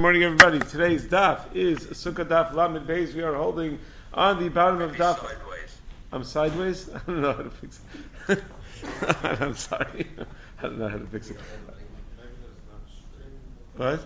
morning, everybody. Today's daf is Sukkah Daf Lamed Beis. We are holding on the bottom of daf. Sideways. I'm sideways? I don't know how to fix it. I'm sorry. I don't know how to fix it. What?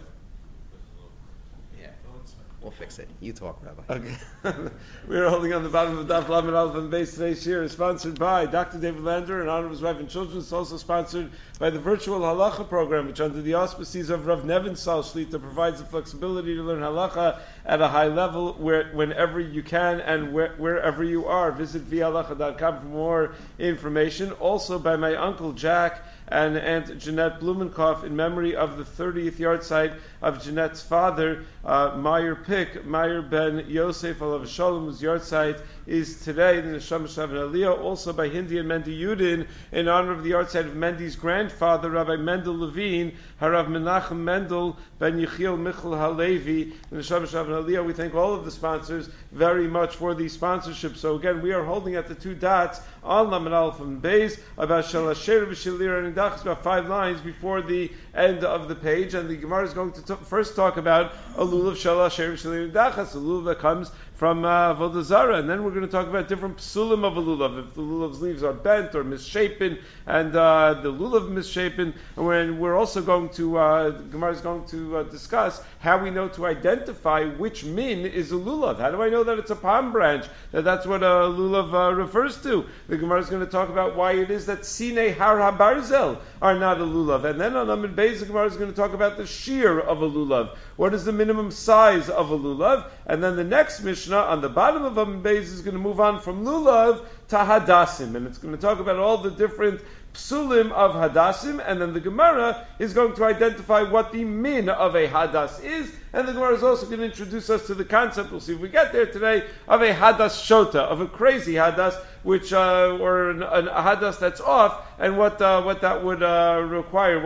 Yeah, we'll fix it. You talk, Rabbi. Okay. We are holding on the bottom of daf Lamed Aleph and Beis. Today's year is sponsored by Dr. David Lander in honor of his wife and children. It's also sponsored by the virtual halacha program, which under the auspices of Rav Nevin Sal Shlita provides the flexibility to learn halacha at a high level whenever you can and wherever you are. Visit vhalacha.com for more information. Also by my uncle Jack and Aunt Jeanette Blumenkoff in memory of the 30th yard site of Jeanette's father, Meyer Pick, Meyer ben Yosef Alav Shalom, whose yard site is today in the Neshama Shav and Aliyah. Also by Hindi and Mendy Yudin in honor of the yard site of Mendy's grandfather, Rabbi Mendel Levine, Harav Menachem Mendel ben Yechiel Michal Halevi in the Neshama Shav and Aliyah. We thank all of the sponsors very much for the sponsorship. So again, we are holding at the two dots on Lamed Aleph and Beis about Shel Asher v'Shelir and Idach, about 5 lines before the end of the page, and the Gemara is going to first talk about a lulav Shel Asher v'Shelir and Idach, a lulav that comes from Avodah Zarah, and then we're going to talk about different psulim of a lulav, if the lulav's leaves are bent or misshapen, and the lulav misshapen, and we're also going to, the Gemara is going to discuss how we know to identify which min is a lulav. How do I know that it's a palm branch, that's what a lulav refers to? The Gemara is going to talk about why it is that Sinei Har HaBarzel are not a lulav, and then on Amid Beis, the Gemara is going to talk about the shear of a lulav. What is the minimum size of a lulav? And then the next Mishnah on the bottom of Amid Beis is going to move on from lulav to hadassim, and it's going to talk about all the different psulim of hadassim, and then the Gemara is going to identify what the min of a hadas is, and the Gemara is also going to introduce us to the concept, we'll see if we get there today, of a hadas shota, of a crazy hadas, which or a hadas that's off, and what that would require,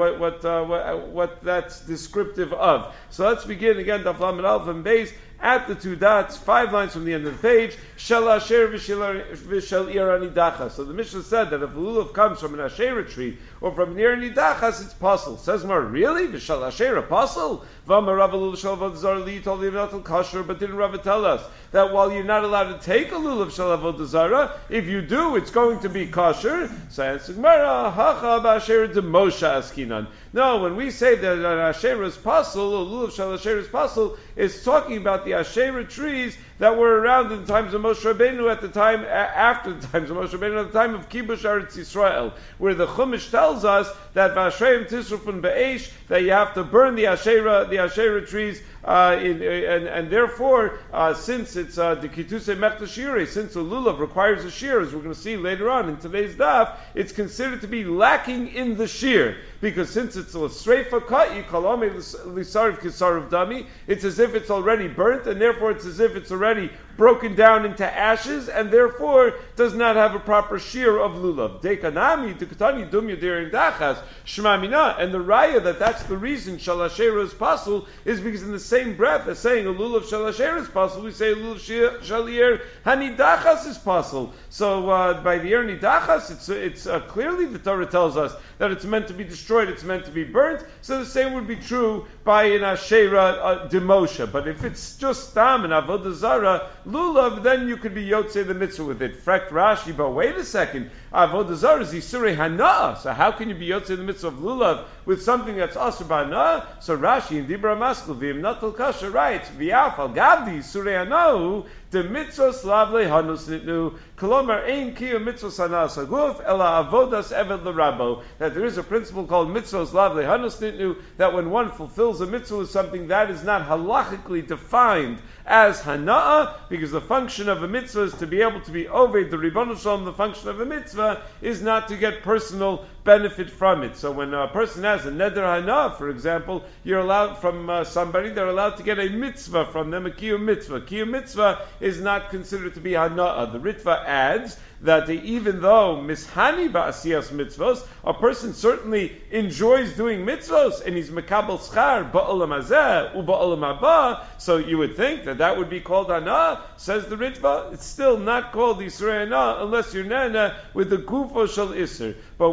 what that's descriptive of. So let's begin again. Daf Lamed Aleph and Beis at the two dots, 5 lines from the end of the page. Shel Asher v'Shel Ir Anidachas. So the Mishnah said that if a lulav comes from an Asherah tree or from an Ir Anidachas, it's possible. Says more, really? V'Shel Asherah possible? V'Amar Rav Lulav Shel Avodah Zarah Li told you not to kosher, but didn't Rav tell us that while you're not allowed to take a lulav Shel Avodah Zarah, if you do, it's going to be kosher. So answers Gemara, Hacha b'Asherah de Moshe Askinan. No, when we say that an Asherah is possible, a lulav Shel Asherah is possible, it's talking about the Asherah trees that were around in the times of Moshe Rabbeinu at the time, after the times of Moshe Rabbeinu, at the time of Kibush Eretz Yisrael, where the Chumash tells us that V'Asherim Tisrufun Be'esh, that you have to burn the Asherah trees, and therefore, since it's the Kituse Mechta Shireh, since the lulav requires a shear, as we're going to see later on in today's daf, it's considered to be lacking in the shear, because since it's a streifa cut, you kalame lisarif kisarif dami, it's as if it's already burnt, and therefore it's as if it's already broken down into ashes, and therefore does not have a proper shear of lulav. Dekanami, dekatani dum yadirin dachas, shmamina, and the raya that's the reason shal asherah is possible is because in the same breath as saying a lulav shal asherah is possible, we say a lulav shal yer hanidachas is possible. So by the yer nidachas, it's clearly the Torah tells us that it's meant to be destroyed, it's meant to be burnt. So the same would be true by an asherah demosha. But if it's just stam and avodah zara lulav, then you could be yotzei the mitzvah with it. Frekt Rashi, but wait a second, avodah zara is isurei hana. So how can you be yotzei the mitzvah of lulav with something that's asur b'hana? So Rashi in Dibra Maskul v'im natal kasha writes v'yaf al gavdi isurei hanahu the mitzvah slavle hanus nitnu kolomar ein kiyum mitzvah sanas haguf ela avodas eved l'rabo, that there is a principle called mitzvah slavle hanus nitnu, that when one fulfills a mitzvah with something that is not halachically defined as hana'ah, because the function of a mitzvah is to be able to be oved the Ribbon Shalom, the function of a mitzvah is not to get personal benefit from it. So when a person has a neder hana'ah, for example, you're allowed from somebody, they're allowed to get a mitzvah from them, a kiyum mitzvah. Kiyum mitzvah is not considered to be hana'ah. The Ritva adds that even though mishani ba'asiyas mitzvos, a person certainly enjoys doing mitzvos, and he's mekabel schar ba'olam hazeh u'ba'olam haba, so you would think that would be called hana. Says the Ritva, it's still not called Yisrei hana unless you're nana with the gufo shel iser. But whenever the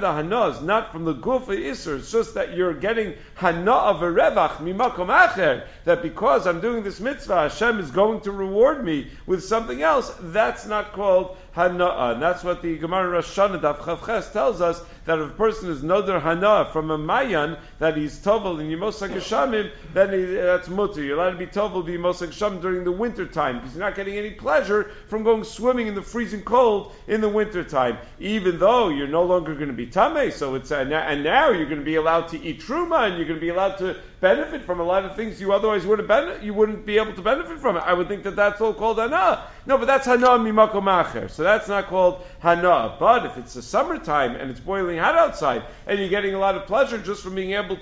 the hana is not from the gufa iser, it's just that you're getting hana of a revach mimakom acher, that because I'm doing this mitzvah, Hashem is going to reward me with something else, that's not called hana'ah. And that's what the Gemara Rosh Hashanah Daf Chavches tells us, that if a person is noder hana'ah from a mayan, that he's tovel in Yimosa Geshamim, then that's mutter. You're allowed to be tovel in Yimosa Geshamim during the winter time, because you're not getting any pleasure from going swimming in the freezing cold in the winter time, even though you're no longer going to be tameh. So it's and now you're going to be allowed to eat truma, and you're going to be allowed to benefit from a lot of things you otherwise wouldn't be able to benefit from it. I would think that that's all called hana. No, but that's hana mimakom acher. So that's not called hana. But if it's the summertime and it's boiling hot outside, and you're getting a lot of pleasure just from being able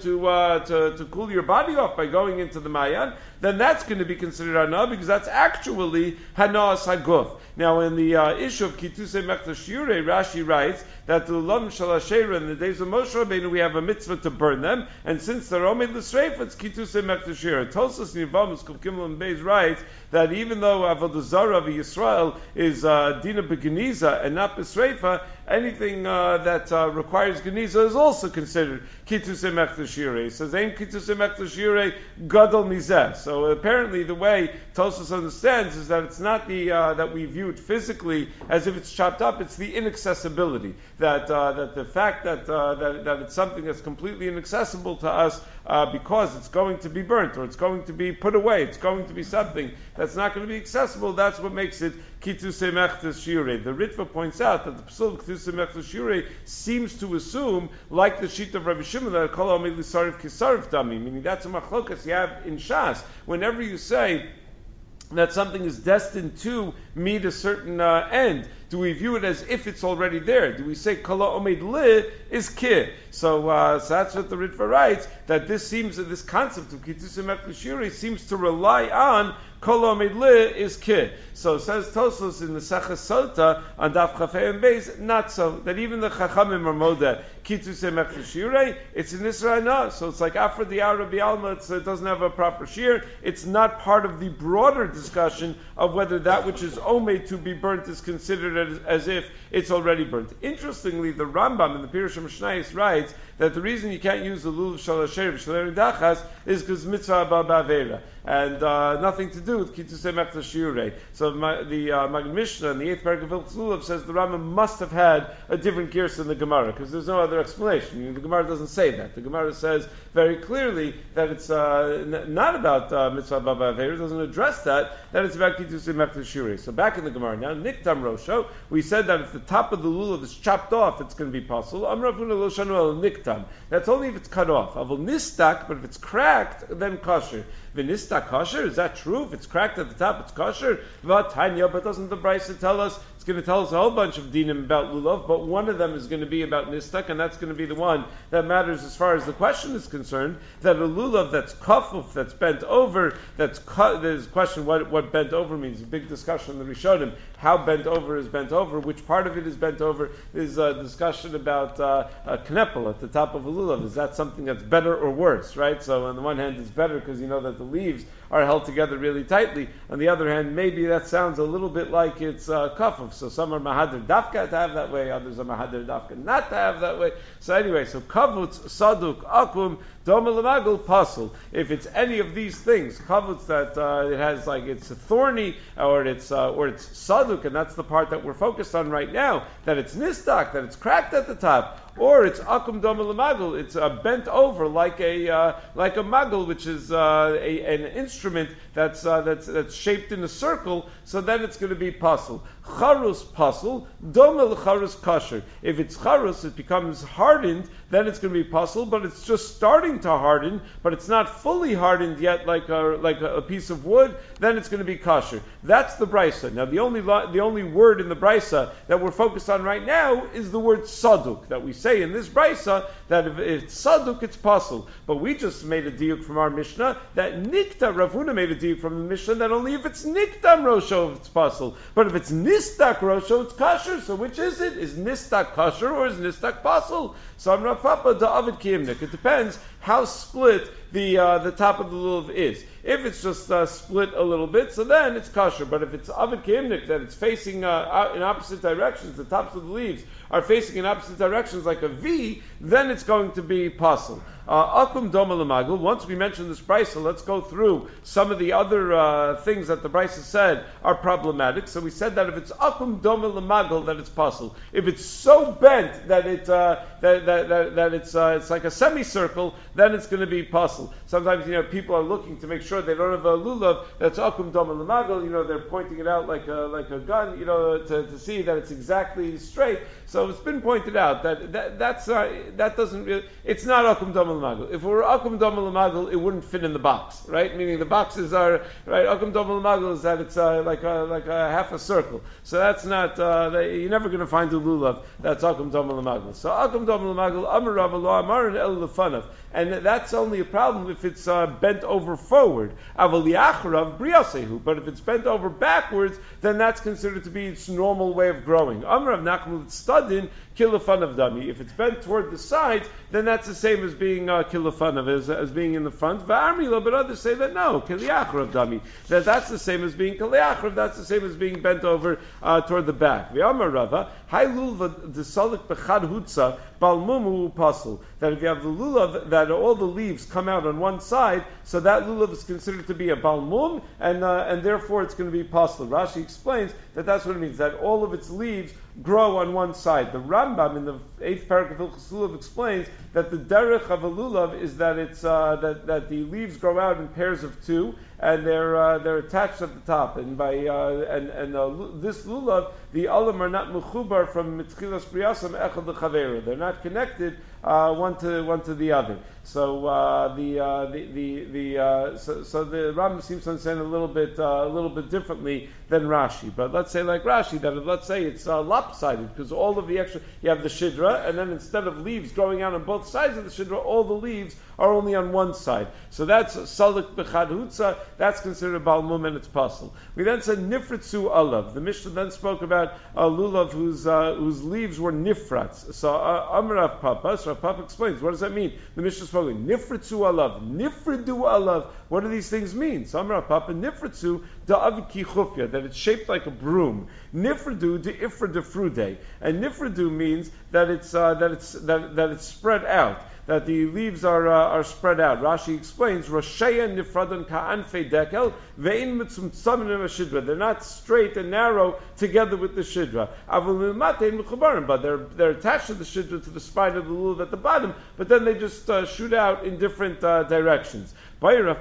to cool your body off by going into the mayan, then that's going to be considered hana, because that's actually hana saguf. Now, in the issue of Kitusei Mechtash Yurei, Rashi writes that the Lam Shalashera in the days of Moshe Rabbeinu, we have a mitzvah to burn them, and since they're Omed L'Sreif, it's Kitusei Mechtash Yurei. Tosas Nivamus Kuf Gimel and Beis writes that even though Avodah Zarah of Yisrael is Dina Begeniza and not B'Sreifa, anything that requires Geniza is also considered Kitusei Mechtash Yurei. So Zayn Kitusei Mechtash Yurei Gadol Mizeh. So apparently the way Tosas understands is that it's not the that we view it physically as if it's chopped up, it's the inaccessibility. That the fact that it's something that's completely inaccessible to us because it's going to be burnt or it's going to be put away, it's going to be something that's not going to be accessible, that's what makes it Kitusei Mechtash Yurei. The Ritva points out that the Psul Kitusei Mechtash Yurei seems to assume, like the sheet of Rabbi Shimon, that Kol Ha'omed L'Sarif Kisarif Dami, meaning that's a machlokas you have in Shas. Whenever you say that something is destined to meet a certain end, do we view it as if it's already there? Do we say Kala Omed Li is Ki? So that's what the Ritva writes, that this concept of Kitusei Mechtash Yurei seems to rely on Kol Omed Li is Ki. So says Tosfos in the Seches Sota on Daf Chafei and Beis, not so. That even the Chachamim are modeh Kitusei Mechtash Yurei, it's an Isra'ana. So it's like after the Rabbi Alma, it doesn't have a proper shear. It's not part of the broader discussion of whether that which is Omed to be burnt is considered as if it's already burnt. Interestingly, the Rambam in the Pirush Mishnayos writes that the reason you can't use the lulav shalasher v'shaler dachas is because mitzvah ba'avera, and nothing to do with Kitusei Mechtash Yurei. So the Magid Mishnah in the 8th paragraph of Lulav says the Rambam must have had a different gears in the Gemara, because there's no other explanation. The Gemara doesn't say that. The Gemara says very clearly that it's not about mitzvah ba'avera, it doesn't address that it's about Kitusei Mechtash Yurei. So back in the Gemara now, Niktam Rosho, we said that if the top of the lulav is chopped off, it's going to be pasul. Amravuna lo shanu el niktam. That's only if it's cut off. Avol nistak, but if it's cracked, then kosher. V'nistak kosher? Is that true? If it's cracked at the top, it's kosher? V'tanya, but doesn't the Brisa tell us? It's going to tell us a whole bunch of dinim about lulav, but one of them is going to be about nistak, and that's going to be the one that matters as far as the question is concerned. That a lulav that's kafuf, that's bent over, that's cut. There's a question what bent over means. A big discussion in the Rishonim. How bent over is bent over? Which part of it is bent over? There's a discussion about a knepel at the top of a lulav. Is that something that's better or worse? Right. So on the one hand, it's better because you know that the leaves are held together really tightly. On the other hand, maybe that sounds a little bit like it's kafuf. So some are mahadir dafka to have that way, others are mahadir dafka not to have that way. So anyway, so kavutz, saduk, akum, dom lemagul, pasul. If it's any of these things, kavutz that it has like it's thorny, or it's saduk, and that's the part that we're focused on right now, that it's nistak, that it's cracked at the top, or it's akum dom lemagul, it's bent over like a magul, which is an instrument that's shaped in a circle. So then it's going to be pasul. Charus pasul, domel charus kosher. If it's charus, it becomes hardened. Then it's going to be pasul, but it's just starting to harden, but it's not fully hardened yet, like a piece of wood. Then it's going to be kosher. That's the brisa. Now the only word in the brisa that we're focused on right now is the word saduk. That we say in this brisa that if it's saduk, it's pasul. But we just made a diuk from our Mishnah that nikta. Rav Huna made a diuk from the Mishnah that only if it's niktam rosho it's pasul. But if it's nistak rosho, it's kosher. So which is it? Is nistak kosher or is nistak pasul? So I'm Rav Papa da Avid Kiyimnik. It depends how split the top of the lulav is. If it's just split a little bit, so then it's kosher. But if it's avid keimnik, that it's facing in opposite directions, the tops of the leaves are facing in opposite directions like a V, then it's going to be pasul. Akum doma l'magul. Once we mentioned this brisa, let's go through some of the other things that the brisa said are problematic. So we said that if it's akum doma l'magul, that it's pasul. If it's so bent that it's like a semicircle, then it's going to be pasul. Sometimes people are looking to make sure they don't have a lulav that's akum doma l'magul. They're pointing it out like a gun. To see that it's exactly straight. So it's been pointed out that doesn't really, it's not akum doma l'magul. If it were akum doma l'magul, it wouldn't fit in the box, right? Meaning the boxes are right. Akum doma l'magul is that it's like a half a circle. So that's not you're never going to find a lulav that's akum doma l'magul. So akum doma l'magul amar Rav lo amarin el lefanav, and that's only a problem if it's bent over forward. Aval liacharav briasehu, but if it's bent over backwards, then that's considered to be its normal way of growing. Amar Rav Nachman stadin kilafanav dami. If it's bent toward the sides, then that's the same as being kilafanav, as being in the front. Va'amrila, but others say that no, kiliacharav dami. That's the same as being kiliacharav. That's the same as being bent over toward the back. V'amar Rava haylul desalik bechad hutza balmumu pasul. That if you have the lulav that all the leaves come out on one side, so that lulav is considered to be a balmum, and therefore it's going to be pasul. Rashi explains that that's what it means, that all of its leaves grow on one side. The Rambam in the 8th paragraph of Hilchos Lulav explains that the derech of a lulav is that it's that the leaves grow out in pairs of two, and they're attached at the top. And by this lulav, the alam are not mechubar from mitchilas priyasam echad lechaveru. They're not connected one to the other. So the Rambam seems to understand a little bit differently than Rashi. But let's say like Rashi, that let's say it's lopsided, because all of the extra, you have the shidra, and then instead of leaves growing out on both sides of the shidra, all the leaves are only on one side. So that's salik b'chad hutza, that's considered a balmum, and it's pasul. We then said nifritzu alav. The Mishnah then spoke about a lulav whose leaves were nifrats. So Amar Rav Papa, so Rav Papa explains, what does that mean? The Mishnah spoke nifritzu alav, nifridu alav. What do these things mean? So Amar Rav Papa, nifritzu da'av ki chufya, that it's shaped like a broom. Nifridu de'ifra defrude, and nifridu means that it's spread out, that the leaves are spread out. Rashi explains, Rosheya nifradan ka'anfei dekel ve'in mitzumtzamin shidra. They're not straight and narrow together with the shidra. But they're attached to the shidra, to the spine of the lulav at the bottom, but then they just shoot out in different directions. What if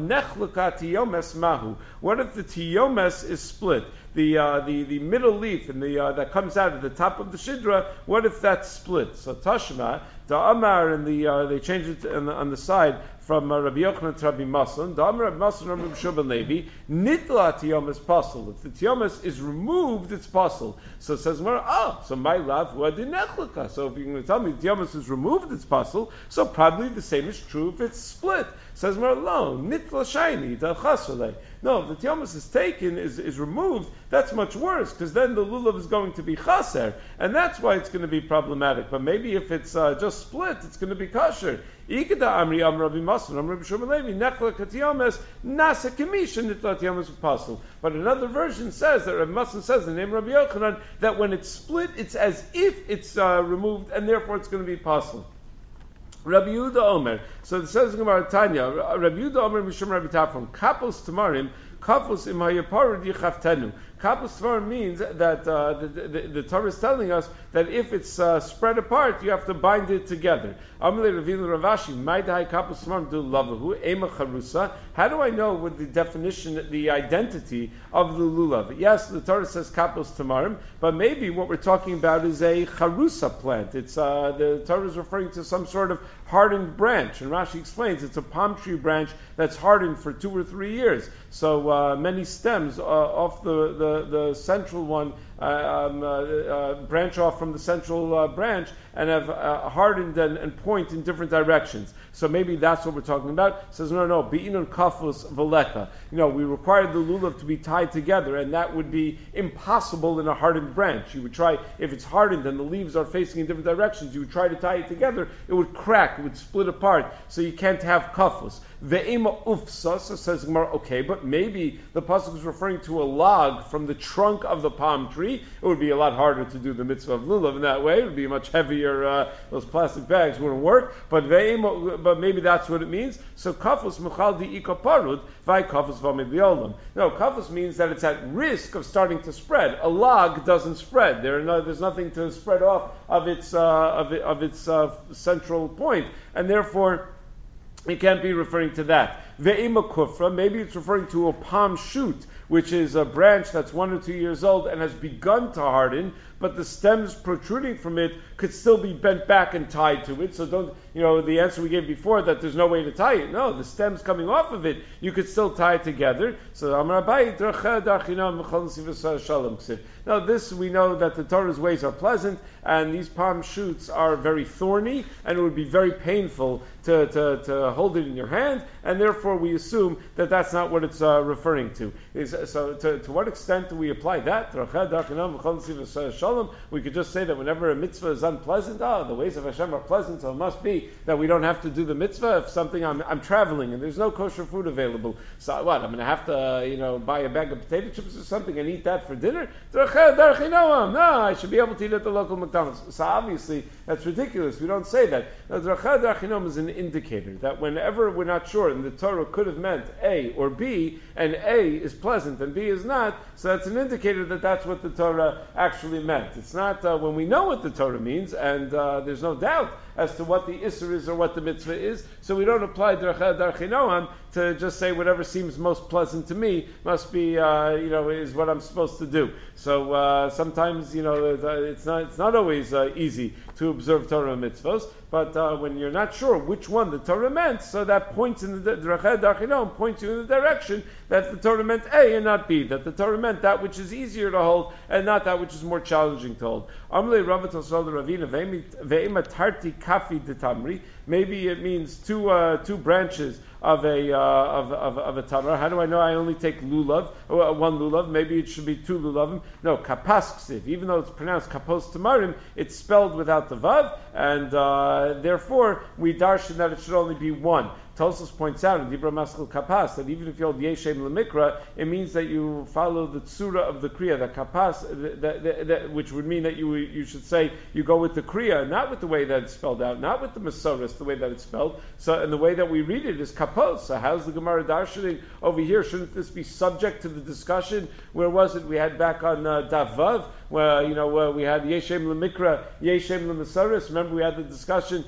the tiyomes is split? The middle leaf and that comes out at the top of the shidra, what if that's split? So Tashma, the Amar, and they changed it on the side from Rabbi Yochanan to Rabbi Masan. The Amar Rabbi Masan, Rabbi Shubban Levi, Nitla tiyomes pasul. If the tiyomes is removed, it's pasul. So it says, so my love, wadinechlika. So if you're going to tell me the tiyomes is removed, it's pasul. So probably the same is true if it's split. Says Marlo, Nitla shiny, the chasule. No, if the tiyomes is taken, is removed, that's much worse, because then the lulav is going to be chaser, and that's why it's going to be problematic. But maybe if it's just split, it's going to be kosher. Ikeda amri am Rabbi Masan, am Rabbi Shimon Levi, nechla katiyomes, nasa kemisha nitla tiyomes pasul. But another version says, that Rabbi Masan says, the name Rabbi Yochanan, that when it's split, it's as if it's removed, and therefore it's going to be pasul. Rabbi Yehuda Omer. So it says in Gemara Tanya, Rabbi Yehuda Omer Mishum Rabbi Tafron, Kapos Tamarim, Kapos Imayaparud Yichaftenu. Kapos Tamarim means that the Torah is telling us that if it's spread apart, you have to bind it together. Amalei Ravina Ravashi, Maidai Kapos Tamarim do lavahu, Ema Charusa. How do I know what the definition, the identity of the lulav? Yes, the Torah says Kapos Tamarim, but maybe what we're talking about is a Charusa plant. It's the Torah is referring to some sort of hardened branch, and Rashi explains it's a palm tree branch that's hardened for 2 or 3 years. So many stems off the central one branch off from the central branch and have hardened and point in different directions. So maybe that's what we're talking about. It says, no, be'inun kafus v'leka. We require the lulav to be tied together, and that would be impossible in a hardened branch. You would try, if it's hardened and the leaves are facing in different directions, you would try to tie it together, it would crack crack, it would split apart, so you can't have kafus. Ve'ema ufsa, so says Gemara, okay, but maybe the pasuk is referring to a log from the trunk of the palm tree. It would be a lot harder to do the mitzvah of lulav in that way. It would be much heavier. Those plastic bags wouldn't work. But maybe that's what it means. So kafus muchal di ikaparud vai kafus v'amid liolam. No, kafus means that it's at risk of starting to spread. A log doesn't spread. There's nothing to spread off of its central point, and therefore it can't be referring to that. Ve'ima kufra, maybe it's referring to a palm shoot, which is a branch that's 1 or 2 years old and has begun to harden, but the stems protruding from it could still be bent back and tied to it. So the answer we gave before that there's no way to tie it. No, the stems coming off of it, you could still tie it together. So now this, we know that the Torah's ways are pleasant, and these palm shoots are very thorny, and it would be very painful to hold it in your hand, and therefore we assume that that's not what it's referring to. So to what extent do we apply that? We could just say that whenever a mitzvah is unpleasant, the ways of Hashem are pleasant, so it must be that we don't have to do the mitzvah. If something I'm traveling and there's no kosher food available, so what? I'm going to have to buy a bag of potato chips or something and eat that for dinner? No, I should be able to eat at the local McDonald's. So obviously that's ridiculous. We don't say that. Now, drachah darchinom is an indicator that whenever we're not sure, and the Torah could have meant A or B, and A is pleasant and B is not, so that's an indicator that that's what the Torah actually meant. It's not when we know what the Torah means, and there's no doubt as to what the Isser is or what the mitzvah is, so we don't apply drachah darchinoam to just say whatever seems most pleasant to me must be, is what I'm supposed to do. So sometimes, it's not always easy to observe Torah mitzvos, but when you're not sure which one the Torah meant, so that points in the drachah darchinom points you in the direction that the Torah meant A and not B, that the Torah meant that which is easier to hold and not that which is more challenging to hold. Amrei Ravat Tosal Ravina ve'ema tarti kafi detamri. Maybe it means two branches of a tamar. How do I know I only take lulav, one lulav? Maybe it should be 2 lulavim. No, kapas ksiv. Even though it's pronounced kapos tamarim, it's spelled without the vav, and therefore we darshan that it should only be 1. Tosfos points out in Dibra Maskil Kapas that even if you hold Yeshem Lemikra, it means that you follow the tsura of the Kriya, the Kapas, which would mean that you should say you go with the Kriya, not with the way that it's spelled out, not with the Masoris, the way that it's spelled. So, and the way that we read it is Kapos. So how's the Gemara darshaning over here? Shouldn't this be subject to the discussion? Where was it? We had back on Davav, where we had Yeshem Lemikra, Yeshem Lemasoris. Remember we had the discussion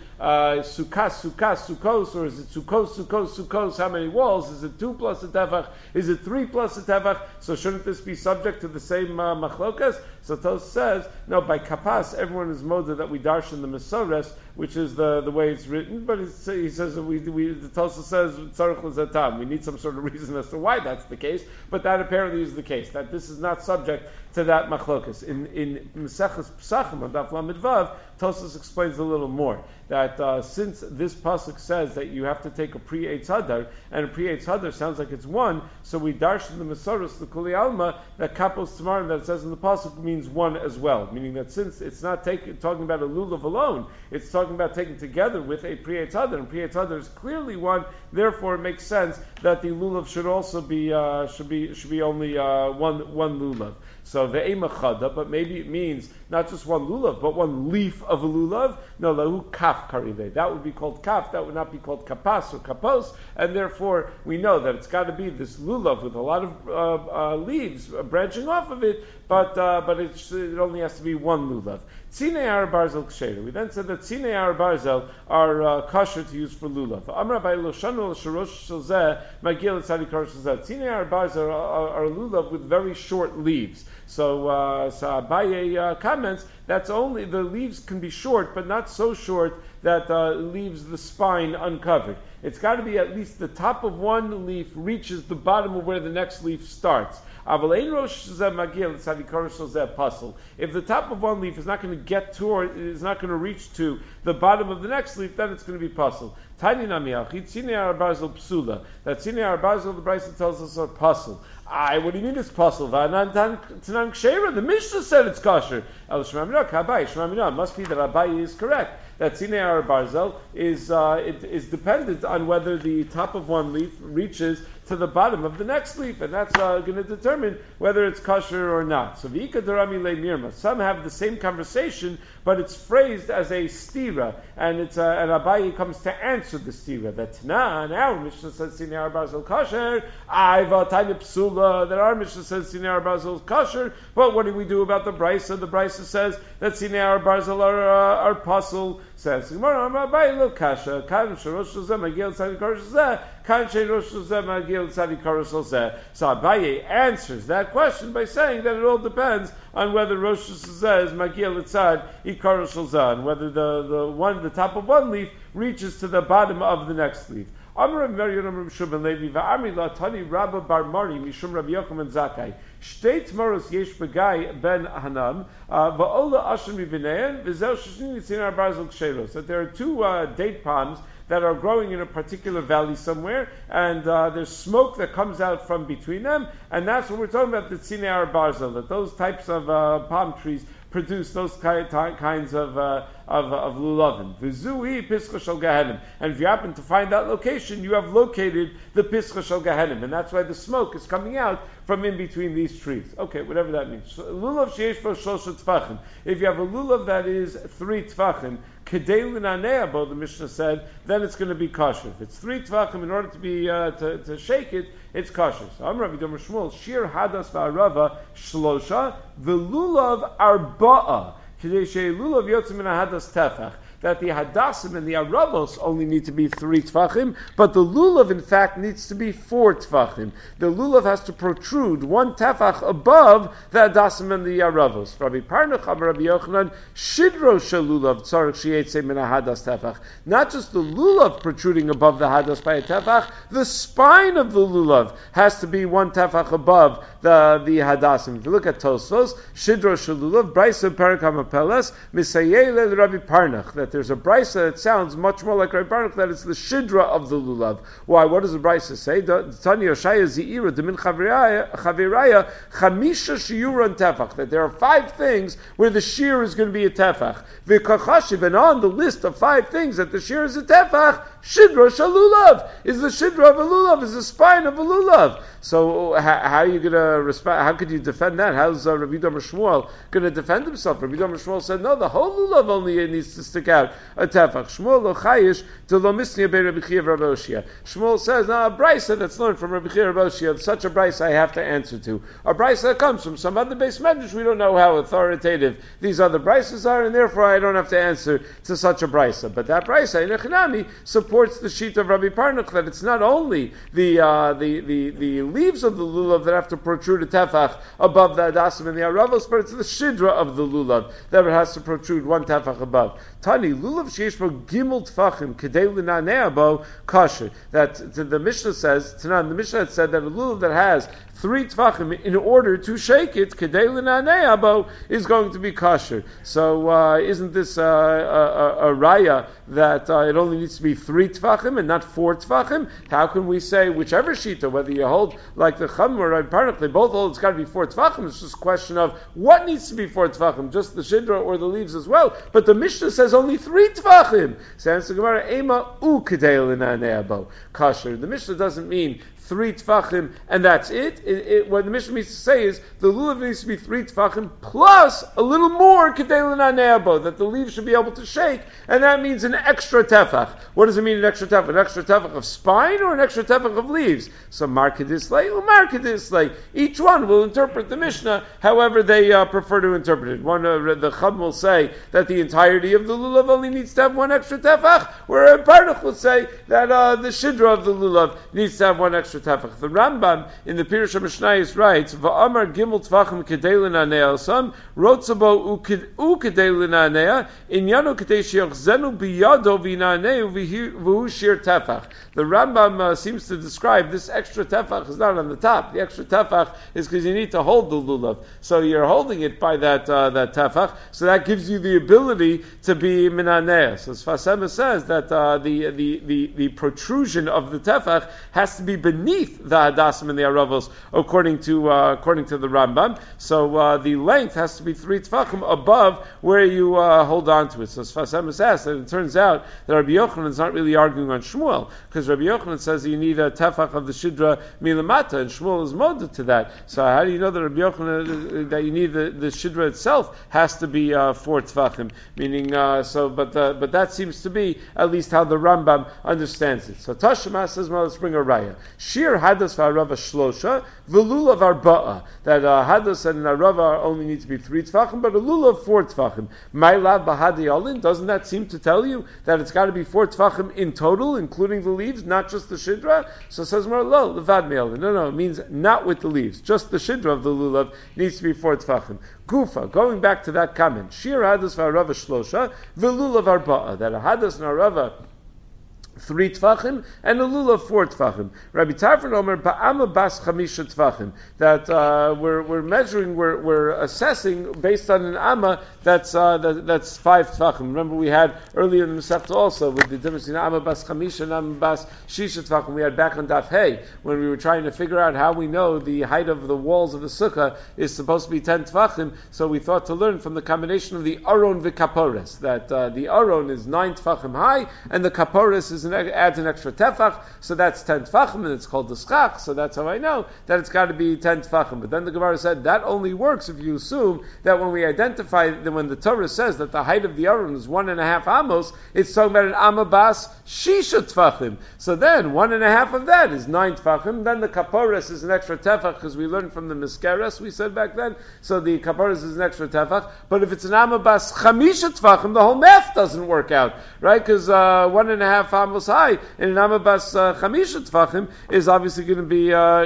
Sukkos, or is it Sukkos, how many walls? Is it 2 plus a tefach? Is it 3 plus a tefach? So shouldn't this be subject to the same machlokas? So Tos says, no, by kapas, everyone is moda that we darshan the Mesores, which is the way it's written, but he says, the Tos says, tzarich l'zatam. We need some sort of reason as to why that's the case, but that apparently is the case, that this is not subject to that machlokas. In Maseches Pesachim, on Daf Lamed Vav, Tosfos explains a little more, that since this pasuk says that you have to take a pre-Eitz Hadar, and a pre-Eitz Hadar sounds like it's 1, so we darshan the Masoros, the Kuli Alma, that kapos tamarim that it says in the pasuk means 1 as well, meaning that since it's not talking about a lulav alone, it's talking about taken together with a pre-Eitz Hadar, and pre-Eitz Hadar is clearly 1, therefore it makes sense that the lulav should also be should be only one lulav. So ve'ema chada, but maybe it means not just 1 lulav, but 1 leaf of a lulav. No, lahu kaf kariveh. That would be called kaf. That would not be called kapas or kapos. And therefore, we know that it's got to be this lulav with a lot of leaves branching off of it. But it only has to be 1 lulav. Tzine ar barzel ksheira. We then said that tzine ar barzel are kosher to use for lulav. Amar by loshanu sharosh shalzeh magil etzadi kar shalzeh. Tzine ar barzel are lulav with very short leaves. So Abaye comments that's only the leaves can be short, but not so short that leaves the spine uncovered. It's got to be at least the top of one leaf reaches the bottom of where the next leaf starts. If the top of one leaf is not going to get to, or is not going to reach to the bottom of the next leaf, then it's going to be puzzle. Tiny Namiachi, Tzine Arabarzel Psula. That Tzine Arabarzel, the Brisa tells us, are puzzle. What do you mean it's puzzle? The Mishnah said it's kosher. El Shemamina, Kabai, Shemamina. It must be that Abai is correct. That Tzine Arabarzel is dependent on whether the top of one leaf reaches to the bottom of the next leaf, and that's going to determine whether it's kosher or not. So v'ika derami le mirma. Some have the same conversation, but it's phrased as a stira, and and Abaye comes to answer the stira. That now Mishnah says Tzine Arabarzel kosher. I've tiny psula that our Mishnah says Tzine Arabarzel kosher. But what do we do about the brisa? The brisa says that Tzine Arabarzel are pasul. Says Gemara Abaye lo kasha kan shorosh zeh magil tzadi korosh zeh kan shorosh zeh magil tzadi korosh zeh. So Abaye answers that question by saying that it all depends on whether Rosh Hashanah is Magil Tzad Ikar Shulzah, and whether the top of one leaf reaches to the bottom of the next leaf. Amar Merion Amar Shubin Levi VaAmri LaTani Rabba Bar Mari Mishum Rabbi Yochanan Zakai Shtei Tmoros Yesh Begai Ben Hanan VaOla Ashim Mivinein V'Zel Shishnin Yitzin Arbarzel Ksheros. That there are two date palms that are growing in a particular valley somewhere, and there's smoke that comes out from between them, and that's what we're talking about, the Tzine Arabarzel, that those types of palm trees produce those kinds of lulavin. V'zuhi Pischa Shel Gehenim. And if you happen to find that location, you have located the Pischa Shel Gehenim, and that's why the smoke is coming out from in between these trees. Okay, whatever that means. Lulav sheyesh bo shlosha tfachim. If you have a lulav that is 3 tfachim, kedei l'nanea bo, the Mishnah said, then it's going to be kosher. If it's 3 tfachim, in order to be to shake it, it's kosher. So I'm Rabbi Domer Shmuel, shir hadas va'arava shlosha, v'lulav arba'a, kedei she'lulav yotzim min hadas tefach. That the hadassim and the aravos only need to be 3 tfachim, but the lulav, in fact, needs to be 4 tfachim. The lulav has to protrude 1 tefach above the hadassim and the aravos. Rabbi Parnach, Rabbi Yochanan, shidro shalulav tzarich sheyetze min hadas tefach. Not just the lulav protruding above the hadas by a tefach, the spine of the lulav has to be 1 tefach above the hadassim. If you look at Tosfos, shidro shalulav, brayso parak hamapeles, misayele Rabbi Parnach, that there's a brisa that sounds much more like Rabbi Baruch, that it's the shidra of the lulav. Why? What does the brisa say? Tani Yoshaya Zeira Demin Chaviraya Chamisha Shiuran Tefach. That there are 5 things where the shear is going to be a tefach. V'kachashiv, and on the list of 5 things that the shear is a tefach, shidra shalulav is the shidra of a lulav, is the spine of a lulav. So how are you going to respect? How could you defend that? How's Rabbi Domer Shmuel going to defend himself? Rabbi Domer Shmuel said, no, the whole lulav only needs to stick out a tefach. Shmuel lo chayish to lo misnia be Rabbi Chia Rabbi Oshia. Shmuel says, now a brisa that's learned from Rabbi Chia Rabbi Oshia, such a brisa I have to answer to. A brisa that comes from some other base medrash, we don't know how authoritative these other brises are, and therefore I don't have to answer to such a brisa. But that brisa in Echanami supports the sheet of Rabbi Parnach, that it's not only the leaves of the lulav that have to protrude a tefach above the adasim and the aravos, but it's the shidra of the lulav that it has to protrude 1 tefach above. Tani lulav sheish bo gimel tfachim kedei l'nanea bo kosher. That the Mishnah says, Tanan, the Mishnah had said that a lulav that has 3 tfachim, in order to shake it, kedei l'nanea bo, is going to be kosher. So isn't this a raya that it only needs to be 3 tfachim and not 4 tfachim? How can we say whichever shita, whether you hold like the Chum or Rabbi Parnach, they both hold it's got to be 4 tfachim? It's just a question of what needs to be 4 tfachim, just the shidra or the leaves as well. But the Mishnah says only 3 tfachim. Says the Gemara, Ema u kedei l'nanea bo kosher. The Mishnah doesn't mean 3 tfachim and that's it. What the Mishnah means to say is the lulav needs to be 3 tfachim plus a little more kedei l'nanea bo, that the leaves should be able to shake, and that means an extra tefach. What does it mean, an extra tefach? An extra tefach of spine or an extra tefach of leaves? So markedislay or markedislay. Each one will interpret the Mishnah however they prefer to interpret it. One the Chum will say that the entirety of the lulav only needs to have 1 extra tefach, where Parnach will say that the shidra of the lulav needs to have 1 extra tefach. The Rambam in the Pirush HaMishnayos writes, "Va'amar gimel tvachim kedei l'nanei osam, rotzabo ukedei l'nanei, inyano kedei sheyochzenu biyado v'nanei v'hu shir tefach." The Rambam seems to describe this extra tefach is not on the top. The extra tefach is because you need to hold the lulav. So you're holding it by that tefach, so that gives you the ability to be minaneh. So Sfas Emes says that the protrusion of the tefach has to be beneath the hadassim and the aravos, according to the Rambam. So the length has to be 3 tefachim above where you hold on to it. So Sfas Emes asks, and it turns out that Rabbi Yochanan is not really arguing on Shmuel, because Rabbi Yochanan says you need a tefach of the shidra milamata, and Shmuel is moded to that. So how do you know that Rabbi Yochanan that you need the shidra itself has to be 4 tefachim? Meaning, but that seems to be at least how the Rambam understands it. So Tashma says, well, let's bring a raya. Shir hadas v'arava shlosha v'lulav arba'a. That hadas and arava only need to be 3 tefachim, but a lulav 4 tefachim. Ma'lav b'hadi olin. Doesn't that seem to tell you that it's got to be 4 tefachim in total, including the leaves, not just the shidra? So it says more lo levad me'olin. No, it means not with the leaves. Just the shidra of the lulav needs to be 4 tefachim. Gufa, going back to that comment, Shir hadas v'arava shlosha v'lulav arba'a. That a hadas and arava 3 tefachim and a lulav 4 tefachim. Rabbi Tarfon Omer ba'ama bas chamisha tefachim. That we're measuring, we're assessing based on an amma that's 5 tefachim. Remember we had earlier in the Masechta also with the difference between amma bas chamisha and amma bas shisha tefachim. We had back on Daf Hey when we were trying to figure out how we know the height of the walls of the sukkah is supposed to be 10 tefachim. So we thought to learn from the combination of the aron v'kapores, that the aron is 9 tefachim high and the kapores adds an extra tefach, so that's 10 tefachim, and it's called the schach, so that's how I know that it's got to be 10 tefachim. But then the Gemara said that only works if you assume that when we identify, that when the Torah says that the height of the aron is 1.5 amos, it's talking about an amma bas shisha tefachim. So then 1.5 of that is 9 tefachim. Then the kapores is an extra tefach, because we learned from the miskeres, we said back then, so the kapores is an extra tefach. But if it's an amma bas chamisha tefachim, the whole math doesn't work out, right? Because 1.5 amos high in an amma bas chamisha tefachim is obviously going to be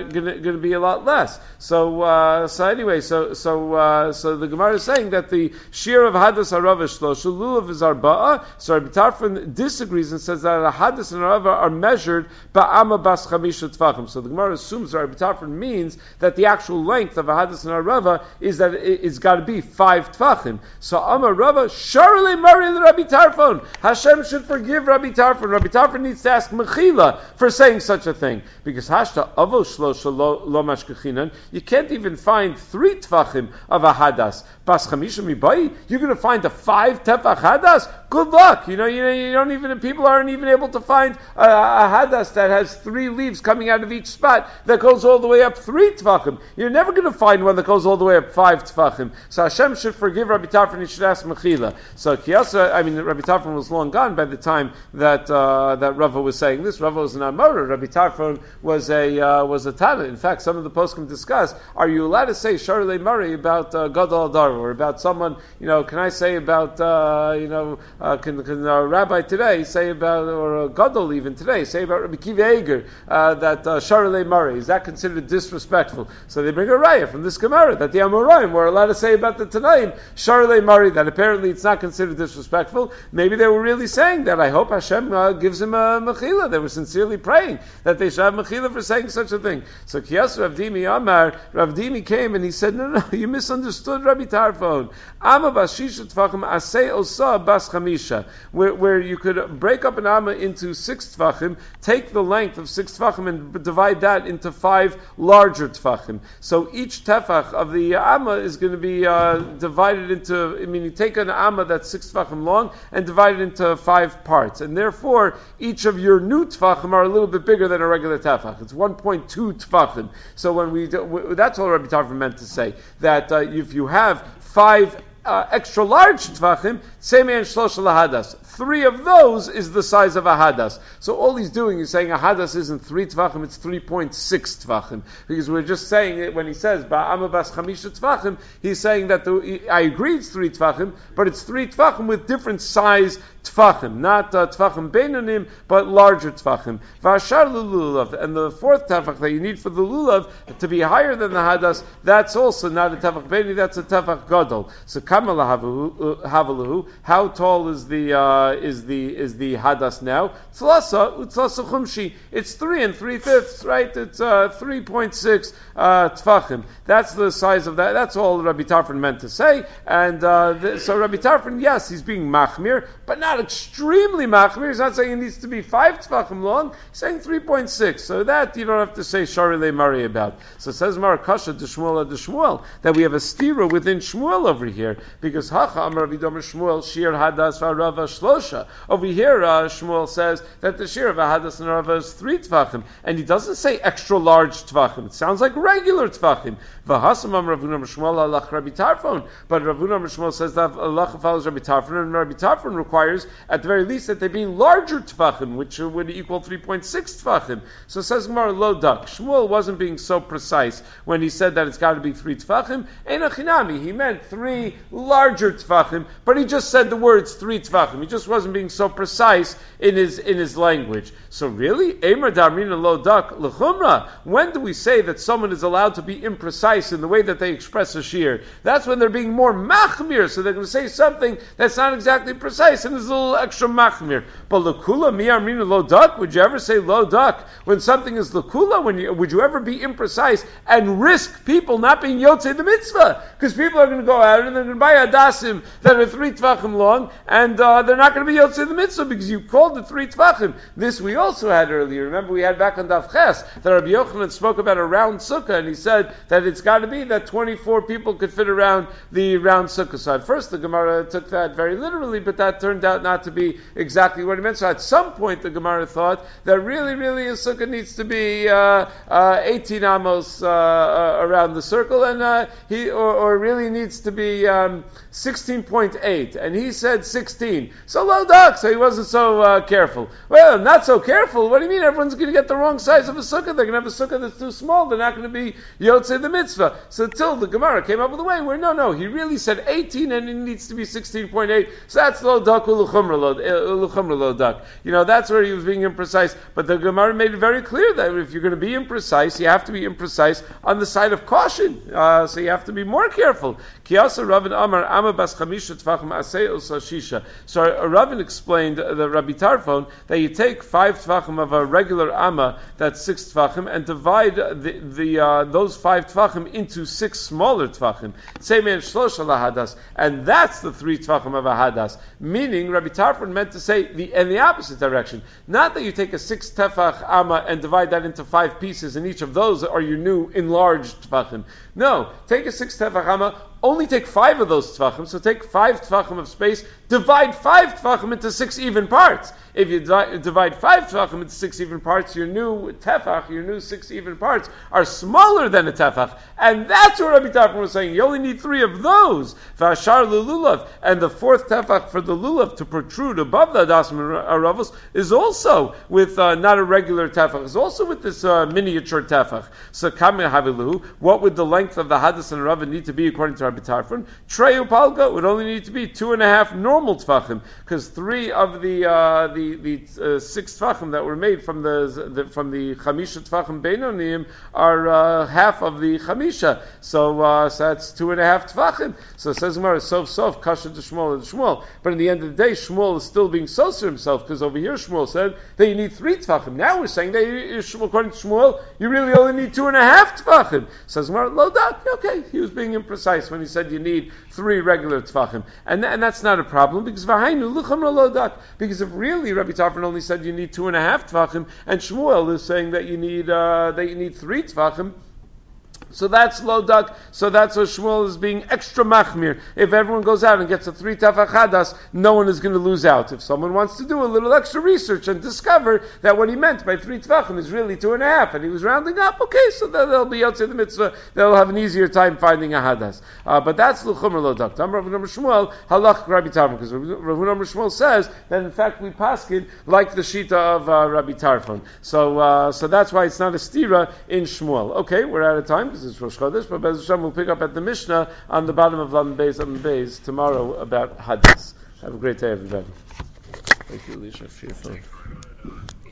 a lot less. So anyway, so the Gemara is saying that the shear of hadas arava shlosha lulav is arba'a. So Rabbi Tarfon disagrees and says that a hadas and arava are measured ba'ama bas chamisha tefachim. So the Gemara assumes that Rabbi Tarfon means that the actual length of a hadas and arava is that it's got to be 5 tefachim. So Amar Rava Sharle Mari Rabbi Tarfon. Hashem should forgive Rabbi Tarfon. Rabbi Tarfon needs to ask Mechila for saying such a thing, because Hashta Avo Shlosha Lo Mashkechinan, you can't even find 3 tefachim of a hadas. Bas Chamisha Mibai, you're going to find a 5 tefach hadas? Good luck. You don't even, people aren't even able to find a hadas that has 3 leaves coming out of each spot that goes all the way up 3 tefachim. You're never going to find one that goes all the way up 5 tefachim. So Hashem should forgive Rabbi Tarfon. He should ask Mechila. So Kiyasa, Rabbi Tarfon was long gone by the time that Rava was saying this. Rava was an Amora. Rabbi Tarfon was a Tana. In fact, some of the poskim discuss: are you allowed to say Sharlei Mari about Gadol Adar, or about someone? Can I say about can a rabbi today say about, or a Gadol even today say about Rabbi Kiva Eger that Sharlei Mari, is that considered disrespectful? So they bring a raya from this Gemara that the Amoraim were allowed to say about the Tanaim Sharlei Mari, that apparently it's not considered disrespectful. Maybe they were really saying that. I hope Hashem gives him a mechila. They were sincerely praying that they should have mechila for saying such a thing. So Kiyas Rav Dimi Amar, Rav Dimi came and he said, no, you misunderstood Rabbi Tarfon. Amma bas shisha tefachim asay osa bas chamisha, where you could break up an amma into 6 tefachim, take the length of 6 tefachim and divide that into 5 larger tefachim. So each tefach of the amma is going to be divided into, you take an amma that's 6 tefachim long and divide it into 5 parts. And therefore, each of your new tefachim are a little bit bigger than a regular tefach. It's 1.2 tefachim. So when that's all Rabbi Tarfon meant to say, that if you have 5 extra large tvachim, tzemei and shlosha lahadas. 3 of those is the size of a hadas. So all he's doing is saying a hadas isn't 3 tvachim, it's 3.6 tvachim. Because we're just saying it when he says ba'ama bas chamisha tvachim, he's saying that I agree it's 3 tvachim, but it's 3 tvachim with different size tvachim, not tvachim beinonim, but larger tvachim. V'ashar lulav, and the 4th tefach that you need for the lulav to be higher than the hadas, that's also not a tefach beini, that's a tefach gadol. So kamal havalahu, how tall is the hadas now? Tzlasa chumshi. It's 3 3/5, right? It's 3.6 tfachim. That's the size of that. That's all Rabbi Tarfon meant to say. And so Rabbi Tarfon, yes, he's being machmir, but not extremely machmir. He's not saying it needs to be 5 tfachim long. He's saying 3.6. So that you don't have to say shari le mari about. So it says Marakasha de Shmuel that we have a stira within Shmuel over here, because Hacha Amar Rabbi Domer Shmuel Shir Hadas V'Rava Shlosha. Over here, Shmuel says that the shir of a hadas and rava is 3 tvachim, and he doesn't say extra large tvachim. It sounds like regular tvachim. V'hasam Amar Ravuna Shmuel alach Rabbi Tarfon, but Ravuna Shmuel says that Allah follows Rabbi Tarfon, and Rabbi Tarfon requires at the very least that they be larger tvachim, which would equal 3.6 tvachim. So it says Gemara lo dak. Shmuel wasn't being so precise when he said that it's got to be 3 tvachim. Eina chinami, he meant 3 larger tvachim, but he just said the words 3 tvachim. He just wasn't being so precise in his language. So really, Eimer Darmina Lo Dak L'chumra. When do we say that someone is allowed to be imprecise in the way that they express a shir? That's when they're being more machmir. So they're going to say something that's not exactly precise and is a little extra machmir. But L'kula Mi Armina Lo Dak. Would you ever say Lo Dak when something is L'kula? Would you ever be imprecise and risk people not being Yotzei the mitzvah? Because people are going to go out and they're going to buy adasim that are 3 tvachim long, and they're not going to be Yotzei the mitzvah because you called it 3 tvachim. This we also had earlier. Remember, we had back on Daf Ches that Rabbi Yochanan spoke about a round sukkah, and he said that it's got to be that 24 people could fit around the round sukkah. So at first the Gemara took that very literally, but that turned out not to be exactly what he meant. So at some point the Gemara thought that really a sukkah needs to be 18 amos around the circle, and he really needs to be 16.8, and he said 16. So low duck, so he wasn't so careful. Well, not so careful. What do you mean? Everyone's going to get the wrong size of a sukkah. They're going to have a sukkah that's too small. They're not going to be Yotzei the mitzvah. So till the Gemara came up with a way where no, he really said 18 and it needs to be 16.8. So that's lo duck l'chumra lo duck. That's where he was being imprecise. But the Gemara made it very clear that if you're going to be imprecise, you have to be imprecise on the side of caution. So you have to be more careful. Kiyasa Ravin Amar Amma Bas Chamisha Tvachim Asei Osashisha. So Ravin explained the Rabbi Tarfon that you take 5 tvachim of a regular amma, that's 6 tvachim, and divide those 5 tvachim into 6 smaller tvachim. Tzemei shlosha lahadas, and that's the 3 tvachim of a hadas. Meaning, Rabbi Tarfon meant to say in the opposite direction. Not that you take a 6 tefach amma and divide that into 5 pieces, and each of those are your new enlarged tvachim. No, take a 6 tefach amma, only take 5 of those tvachim, so take 5 tvachim of space, divide 5 tvachim into 6 even parts. If you divide 5 tvachim into 6 even parts, your new tefach, your new 6 even parts, are smaller than a tefach. And that's what Rabbi Tarfon was saying. You only need 3 of those. V'ashar lulav. And the 4th tefach for the lulav to protrude above the adasim aravos is also with not a regular tefach, is also with this miniature tefach. So kameh havilu. What would the length of the hadas and rava need to be according to Rabbi Tarfon? Trei upalga would only need to be 2.5 normal tefachim, because 3 of the 6 tefachim that were made from the chamisha tefachim beinonim are half of the chamisha. So that's 2.5 tefachim. So it says Gemara, sof kasha to Shmuel. But in the end of the day, Shmuel is still being soser himself, because over here Shmuel said that you need 3 tefachim. Now we're saying that according to Shmuel, you really only need 2.5 tefachim. Says Gemara, lo dak. Okay, he was being imprecise when he said you need 3 regular tefachim, and that's not a problem, because v'hainu l'chumra lo dak. Because if really Rabbi Tarfon only said you need 2.5 tefachim, and Shmuel is saying that you need 3 tefachim, So that's low duck. So that's what Shmuel is being extra machmir. If everyone goes out and gets a 3 tefach hadas, no one is going to lose out. If someone wants to do a little extra research and discover that what he meant by 3 tefachim is really 2.5, and he was rounding up, okay, so they'll be yotzei the mitzvah. They'll have an easier time finding a hadas. But that's luchumar low duck. Rav Huna Shmuel halach Rabbi Tarfon, because Rav Huna Shmuel says that in fact we paskin like the shita of Rabbi Tarfon. So that's why it's not a stira in Shmuel. Okay, we're out of time because it's Rosh Chodesh, but Bez Hashem we'll pick up at the Mishnah on the bottom of Lamed Beis tomorrow about Hadis. Have a great day, everybody. Thank you, Alicia, for your phone.